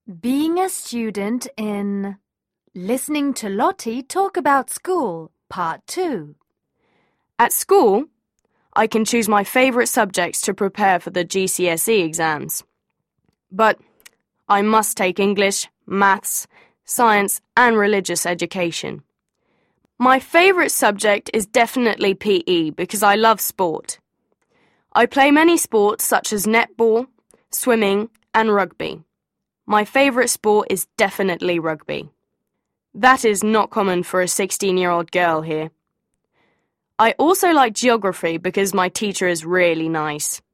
Being a student in Listening to Lottie Talk About School, Part 2. At school, I can choose my favourite subjects to prepare for the GCSE exams. But I must take English, maths, science and religious education. My favourite subject is definitely PE because I love sport. I play many sports such as netball, swimming and rugby. My favourite sport is definitely rugby. That is not common for a 16-year-old girl here. I also like geography because my teacher is really nice.